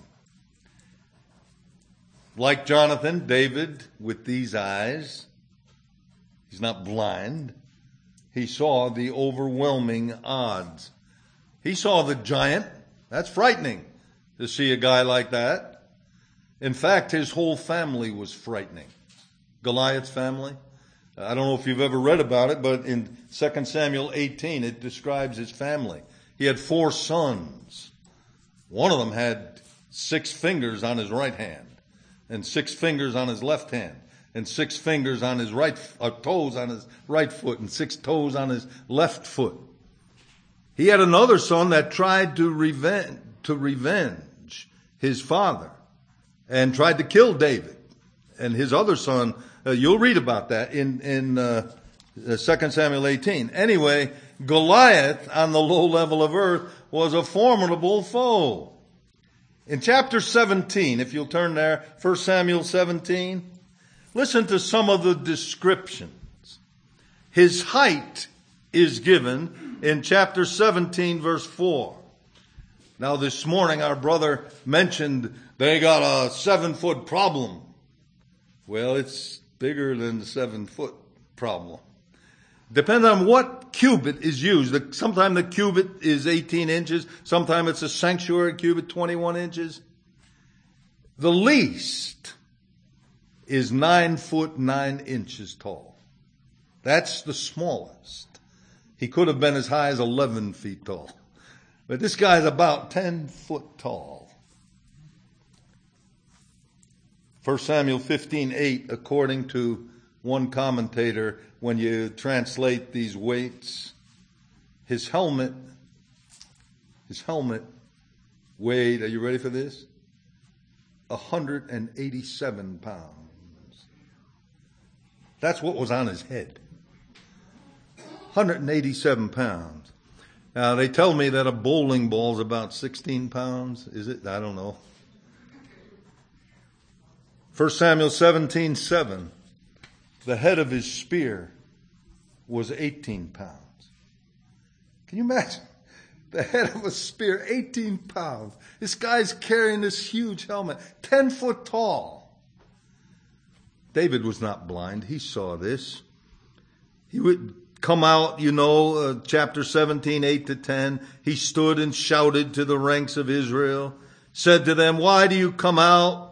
Like Jonathan, David, with these eyes, he's not blind. He saw the overwhelming odds. He saw the giant. That's frightening to see a guy like that. In fact, his whole family was frightening. Goliath's family. I don't know if you've ever read about it, but in Second Samuel eighteen, it describes his family. He had four sons. One of them had six fingers on his right hand, and six fingers on his left hand, and six fingers on his right, uh, toes on his right foot, and six toes on his left foot. He had another son that tried to revenge, to revenge his father, and tried to kill David. And his other son, uh, you'll read about that in in uh, Second Samuel eighteen. Anyway, Goliath on the low level of earth was a formidable foe. In chapter seventeen, if you'll turn there, First Samuel seventeen, listen to some of the descriptions. His height is given in chapter seventeen, verse four. Now this morning our brother mentioned they got a seven foot problem. Well, it's bigger than the seven foot problem. Depends on what cubit is used. Sometimes the cubit is eighteen inches. Sometimes it's a sanctuary cubit, twenty-one inches. The least is nine foot nine inches tall. That's the smallest. He could have been as high as eleven feet tall. But this guy's about ten foot tall. First Samuel fifteen eight, according to one commentator, when you translate these weights, his helmet, his helmet weighed, are you ready for this? one hundred eighty-seven pounds. That's what was on his head. one hundred eighty-seven pounds. Now, they tell me that a bowling ball is about sixteen pounds. Is it? I don't know. First Samuel seventeen seven. The head of his spear was eighteen pounds. Can you imagine? The head of a spear, eighteen pounds. This guy's carrying this huge helmet, ten foot tall. David was not blind. He saw this. He would come out, you know, uh, chapter seventeen, eight to ten. He stood and shouted to the ranks of Israel, said to them, why do you come out?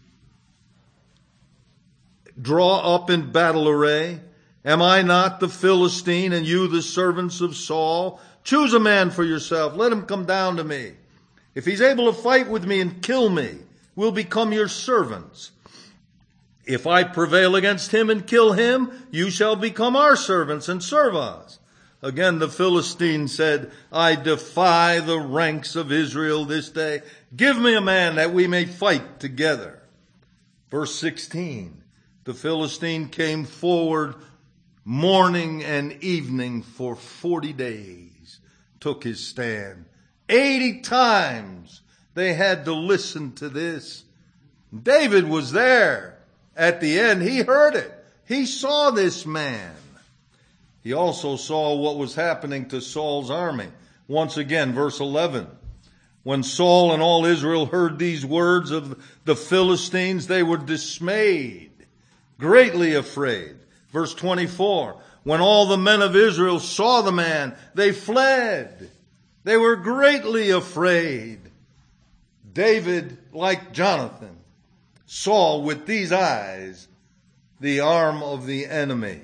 Draw up in battle array. Am I not the Philistine and you the servants of Saul? Choose a man for yourself. Let him come down to me. If he's able to fight with me and kill me, we'll become your servants. If I prevail against him and kill him, you shall become our servants and serve us. Again, the Philistine said, I defy the ranks of Israel this day. Give me a man that we may fight together. Verse sixteen, the Philistine came forward morning and evening for forty days, took his stand. Eighty times they had to listen to this. David was there. At the end, he heard it. He saw this man. He also saw what was happening to Saul's army. Once again, verse eleven. When Saul and all Israel heard these words of the Philistines, they were dismayed, greatly afraid. Verse twenty-four. When all the men of Israel saw the man, they fled. They were greatly afraid. David, like Jonathan, saw with these eyes the arm of the enemy.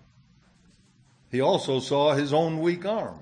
He also saw his own weak arm.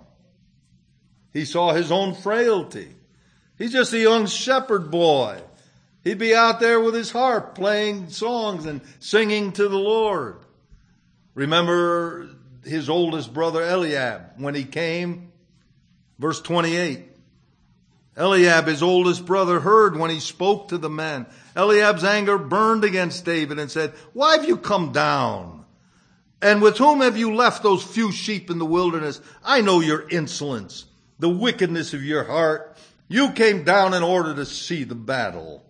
He saw his own frailty. He's just a young shepherd boy. He'd be out there with his harp playing songs and singing to the Lord. Remember his oldest brother Eliab when he came? Verse twenty-eight. Eliab, his oldest brother, heard when he spoke to the men. Eliab's anger burned against David and said, why have you come down? And with whom have you left those few sheep in the wilderness? I know your insolence, the wickedness of your heart. You came down in order to see the battle.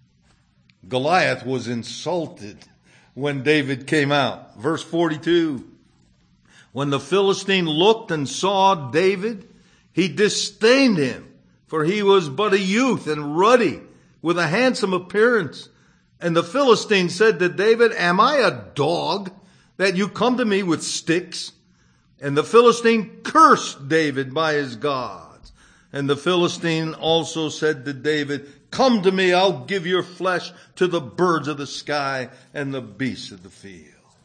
Goliath was insulted when David came out. Verse forty-two. When the Philistine looked and saw David, he disdained him. For he was but a youth and ruddy, with a handsome appearance. And the Philistine said to David, am I a dog that you come to me with sticks? And the Philistine cursed David by his gods. And the Philistine also said to David, come to me, I'll give your flesh to the birds of the sky and the beasts of the field.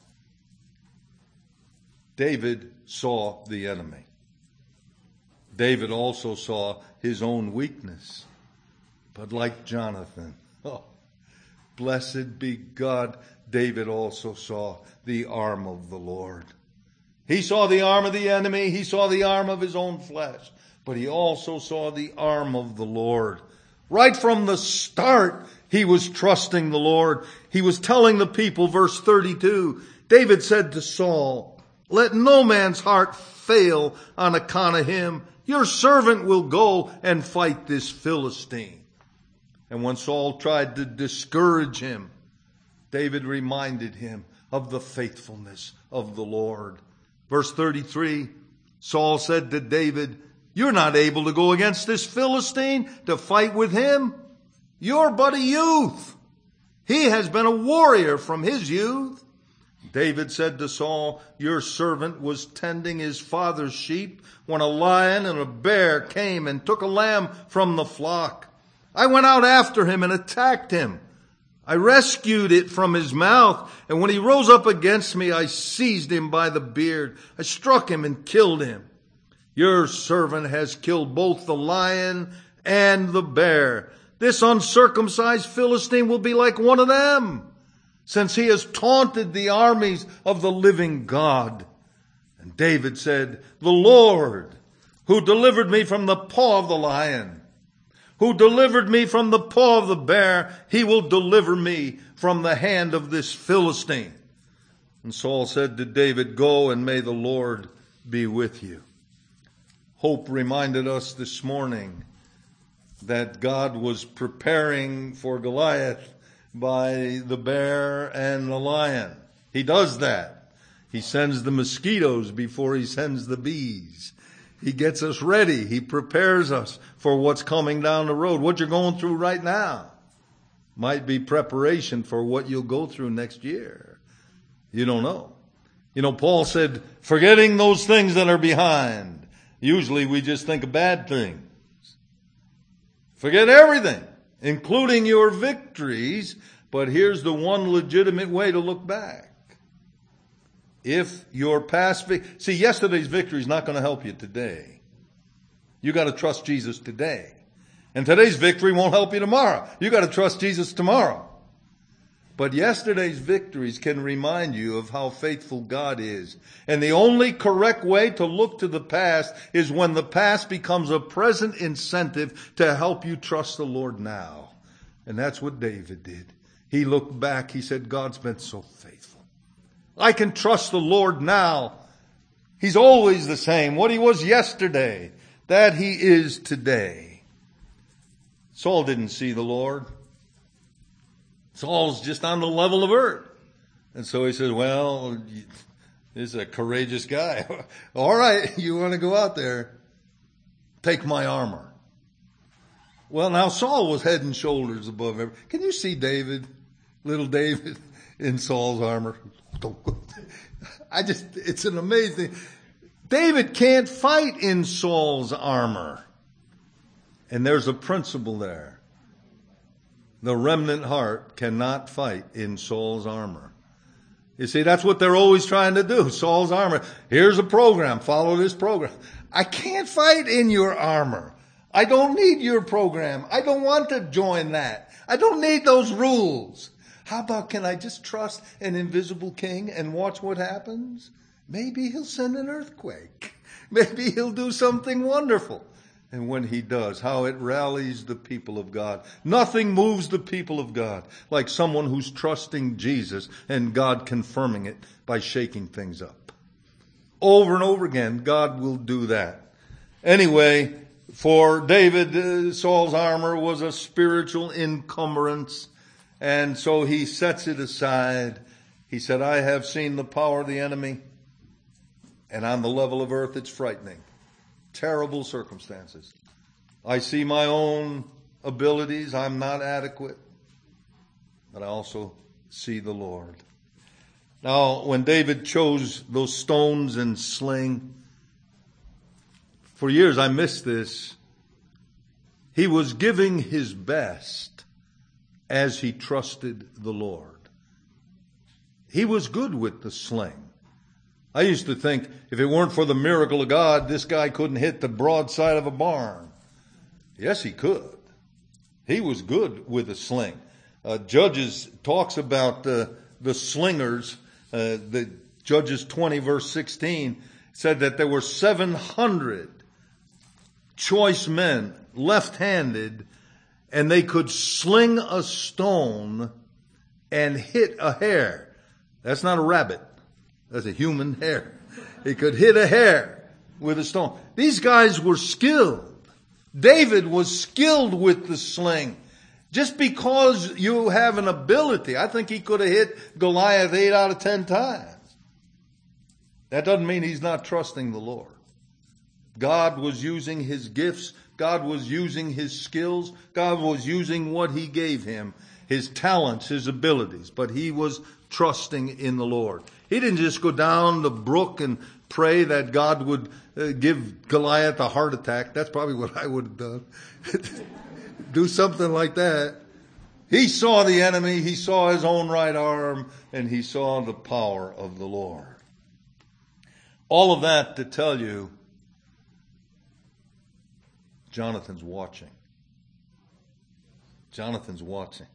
David saw the enemy. David also saw his own weakness. But like Jonathan, oh, blessed be God, David also saw the arm of the Lord. He saw the arm of the enemy. He saw the arm of his own flesh. But he also saw the arm of the Lord. Right from the start, he was trusting the Lord. He was telling the people, verse thirty-two, David said to Saul, let no man's heart fail on account of him. Your servant will go and fight this Philistine. And when Saul tried to discourage him, David reminded him of the faithfulness of the Lord. Verse thirty-three, Saul said to David, You're not able to go against this Philistine to fight with him. You're but a youth. He has been a warrior from his youth. David said to Saul, your servant was tending his father's sheep when a lion and a bear came and took a lamb from the flock. I went out after him and attacked him. I rescued it from his mouth, and when he rose up against me, I seized him by the beard. I struck him and killed him. Your servant has killed both the lion and the bear. This uncircumcised Philistine will be like one of them, since he has taunted the armies of the living God. And David said, the Lord, who delivered me from the paw of the lion, who delivered me from the paw of the bear, he will deliver me from the hand of this Philistine. And Saul said to David, go and may the Lord be with you. Hope reminded us this morning that God was preparing for Goliath by the bear and the lion. He does that. He sends the mosquitoes before he sends the bees. He gets us ready. He prepares us for what's coming down the road. What you're going through right now might be preparation for what you'll go through next year. You don't know. You know, Paul said, forgetting those things that are behind. Usually we just think of bad things. Forget everything, including your victories. But here's the one legitimate way to look back. If your past victory, see, yesterday's victory is not going to help you today. You got to trust Jesus today. And today's victory won't help you tomorrow. You got to trust Jesus tomorrow. But yesterday's victories can remind you of how faithful God is. And the only correct way to look to the past is when the past becomes a present incentive to help you trust the Lord now. And that's what David did. He looked back. He said, God's been so faithful. I can trust the Lord now. He's always the same. What he was yesterday, that he is today. Saul didn't see the Lord. Saul's just on the level of earth. And so he said, well, this is a courageous guy. All right, you want to go out there? Take my armor. Well, now Saul was head and shoulders above everyone. Can you see David, little David, in Saul's armor? I just, it's an amazing. David can't fight in Saul's armor. And there's a principle there. The remnant heart cannot fight in Saul's armor. You see, that's what they're always trying to do. Saul's armor. Here's a program. Follow this program. I can't fight in your armor. I don't need your program. I don't want to join that. I don't need those rules. How about, can I just trust an invisible king and watch what happens? Maybe he'll send an earthquake. Maybe he'll do something wonderful. And when he does, how it rallies the people of God. Nothing moves the people of God like someone who's trusting Jesus and God confirming it by shaking things up. Over and over again, God will do that. Anyway, for David, uh, Saul's armor was a spiritual encumbrance. And so he sets it aside. He said, I have seen the power of the enemy. And on the level of earth, it's frightening. Terrible circumstances. I see my own abilities. I'm not adequate. But I also see the Lord. Now, when David chose those stones and sling, for years I missed this. He was giving his best as he trusted the Lord. He was good with the sling. I used to think if it weren't for the miracle of God, this guy couldn't hit the broadside of a barn. Yes, he could. He was good with a sling. Uh, Judges talks about uh, the slingers. Uh, the Judges twenty verse sixteen said that there were seven hundred choice men left-handed, and they could sling a stone and hit a hare. That's not a rabbit. That's a human hare. He could hit a hare with a stone. These guys were skilled. David was skilled with the sling. Just because you have an ability, I think he could have hit Goliath eight out of ten times. That doesn't mean he's not trusting the Lord. God was using his gifts. God was using his skills. God was using what he gave him, his talents, his abilities. But he was trusting in the Lord. He didn't just go down the brook and pray that God would uh, give Goliath a heart attack. That's probably what I would have done. Do something like that. He saw the enemy. He saw his own right arm, and he saw the power of the Lord. All of that to tell you, Jonathan's watching. Jonathan's watching.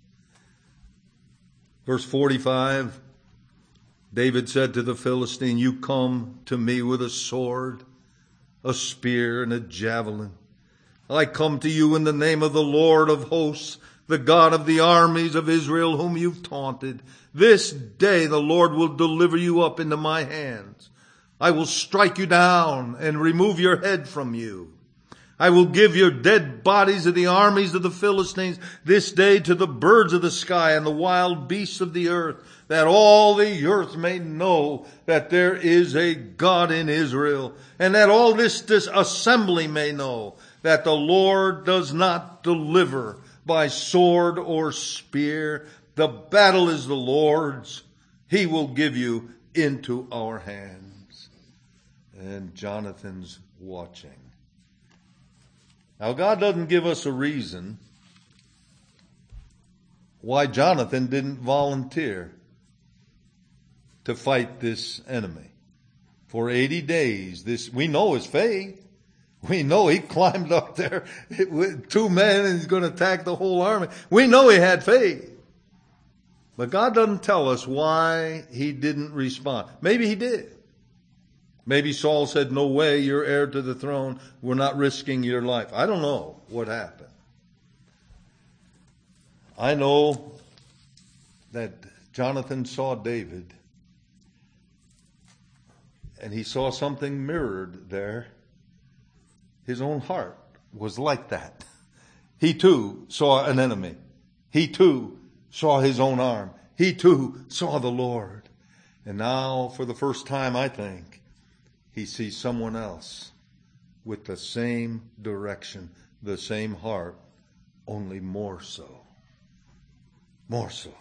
Verse forty-five, David said to the Philistine, you come to me with a sword, a spear, and a javelin. I come to you in the name of the Lord of hosts, the God of the armies of Israel, whom you've taunted. This day the Lord will deliver you up into my hands. I will strike you down and remove your head from you. I will give your dead bodies of the armies of the Philistines this day to the birds of the sky and the wild beasts of the earth, that all the earth may know that there is a God in Israel, and that all this, this assembly may know that the Lord does not deliver by sword or spear. The battle is the Lord's. He will give you into our hands. And Jonathan's watching. Now, God doesn't give us a reason why Jonathan didn't volunteer to fight this enemy. For eighty days, this, we know his faith. We know he climbed up there with two men and he's going to attack the whole army. We know he had faith. But God doesn't tell us why he didn't respond. Maybe he did. Maybe Saul said, no way, you're heir to the throne. We're not risking your life. I don't know what happened. I know that Jonathan saw David, and he saw something mirrored there. His own heart was like that. He too saw an enemy. He too saw his own arm. He too saw the Lord. And now, for the first time, I think, he sees someone else with the same direction, the same heart, only more so. More so.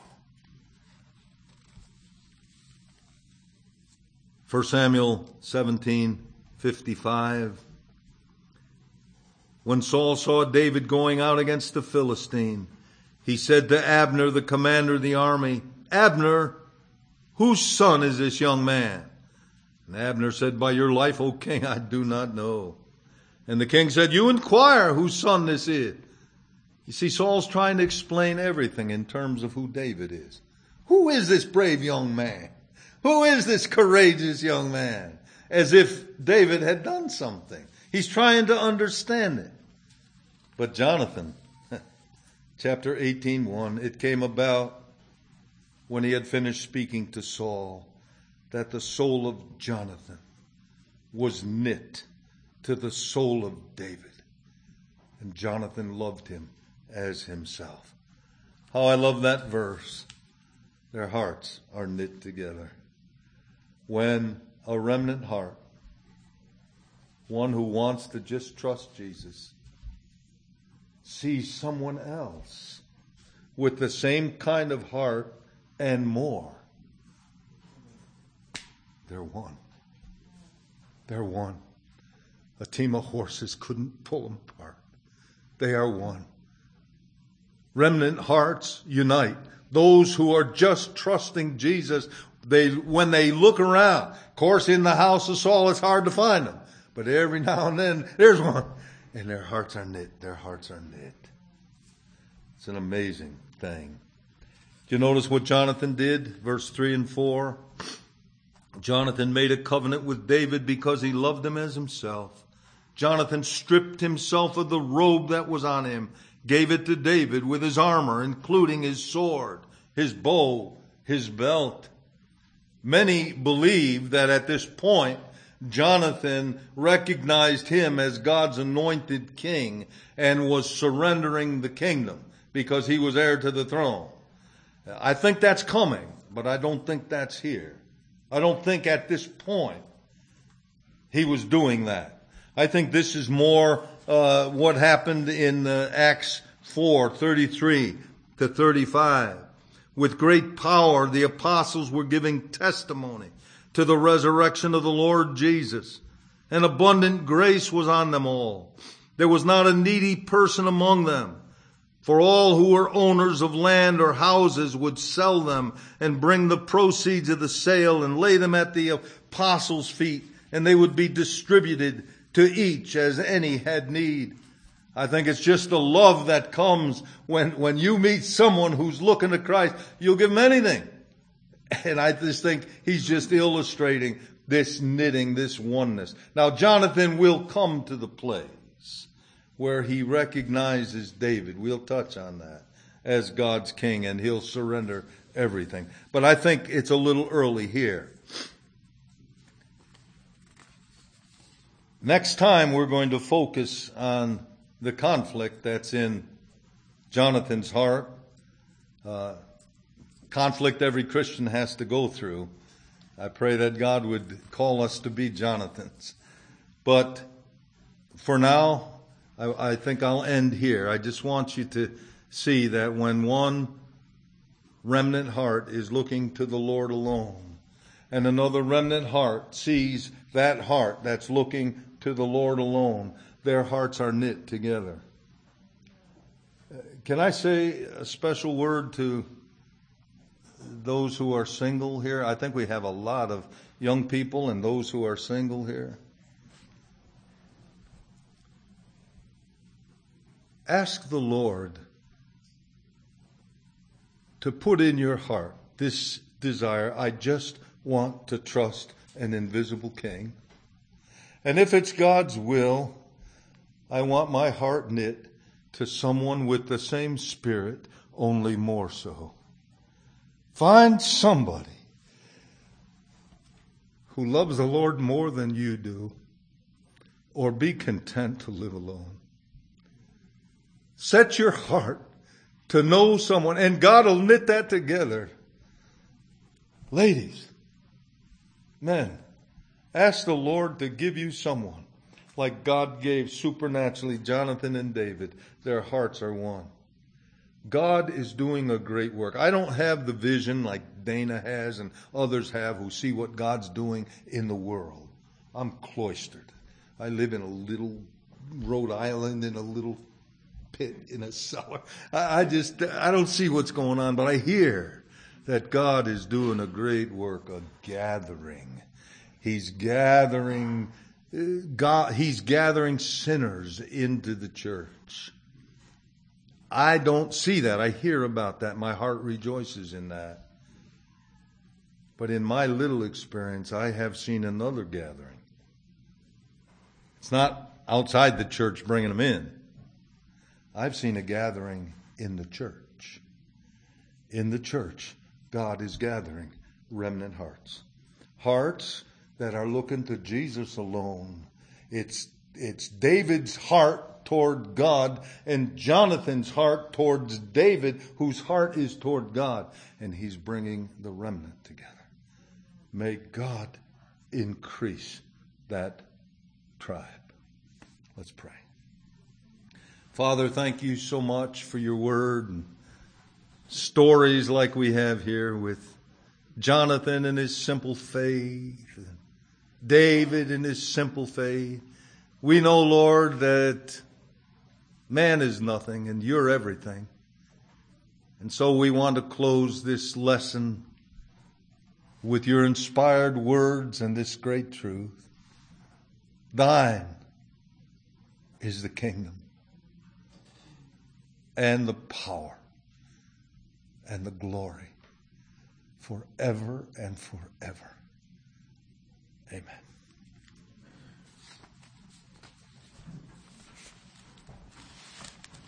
First Samuel seventeen fifty-five. When Saul saw David going out against the Philistine, he said to Abner, the commander of the army, Abner, whose son is this young man? And Abner said, by your life, O king, I do not know. And the king said, you inquire whose son this is. You see, Saul's trying to explain everything in terms of who David is. Who is this brave young man? Who is this courageous young man? As if David had done something. He's trying to understand it. But Jonathan, chapter eighteen, one, it came about when he had finished speaking to Saul, that the soul of Jonathan was knit to the soul of David. And Jonathan loved him as himself. How I love that verse. Their hearts are knit together. When a remnant heart, one who wants to just trust Jesus, sees someone else with the same kind of heart and more, they're one. They're one. A team of horses couldn't pull them apart. They are one. Remnant hearts unite. Those who are just trusting Jesus, they, when they look around, of course in the house of Saul it's hard to find them, but every now and then there's one. And their hearts are knit. Their hearts are knit. It's an amazing thing. Do you notice what Jonathan did? Verse three and four. Jonathan made a covenant with David because he loved him as himself. Jonathan stripped himself of the robe that was on him, gave it to David with his armor, including his sword, his bow, his belt. Many believe that at this point, Jonathan recognized him as God's anointed king and was surrendering the kingdom because he was heir to the throne. I think that's coming, but I don't think that's here. I don't think at this point he was doing that. I think this is more uh, what happened in uh, Acts four, thirty-three to thirty-five. With great power, the apostles were giving testimony to the resurrection of the Lord Jesus, and abundant grace was on them all. There was not a needy person among them, for all who were owners of land or houses would sell them and bring the proceeds of the sale and lay them at the apostles' feet, and they would be distributed to each as any had need. I think it's just the love that comes when, when you meet someone who's looking to Christ. You'll give them anything. And I just think he's just illustrating this knitting, this oneness. Now, Jonathan will come to the place where he recognizes David. We'll touch on that as God's king, and he'll surrender everything. But I think it's a little early here. Next time, we're going to focus on the conflict that's in Jonathan's heart. Uh, conflict every Christian has to go through. I pray that God would call us to be Jonathans. But for now, I, I think I'll end here. I just want you to see that when one remnant heart is looking to the Lord alone, and another remnant heart sees that heart that's looking to the Lord alone, their hearts are knit together. Can I say a special word to those who are single here? I think we have a lot of young people and those who are single here. Ask the Lord to put in your heart this desire. I just want to trust an invisible King. And if it's God's will, I want my heart knit to someone with the same spirit, only more so. Find somebody who loves the Lord more than you do, or be content to live alone. Set your heart to know someone, and God will knit that together. Ladies, men, ask the Lord to give you someone like God gave supernaturally Jonathan and David. Their hearts are one. God is doing a great work. I don't have the vision like Dana has and others have who see what God's doing in the world. I'm cloistered. I live in a little Rhode Island in a little pit in a cellar. I, I just, I don't see what's going on, but I hear that God is doing a great work, a gathering. He's gathering God, he's gathering sinners into the church. I don't see that. I hear about that. My heart rejoices in that. But in my little experience, I have seen another gathering. It's not outside the church bringing them in. I've seen a gathering in the church. In the church, God is gathering remnant hearts. Hearts that are looking to Jesus alone. It's, it's David's heart toward God and Jonathan's heart towards David, whose heart is toward God. And he's bringing the remnant together. May God increase that tribe. Let's pray. Father, thank you so much for your word and stories like we have here with Jonathan and his simple faith, David and his simple faith. We know, Lord, that man is nothing and you're everything. And so we want to close this lesson with your inspired words and this great truth. Thine is the kingdom and the power and the glory forever and forever. Amen.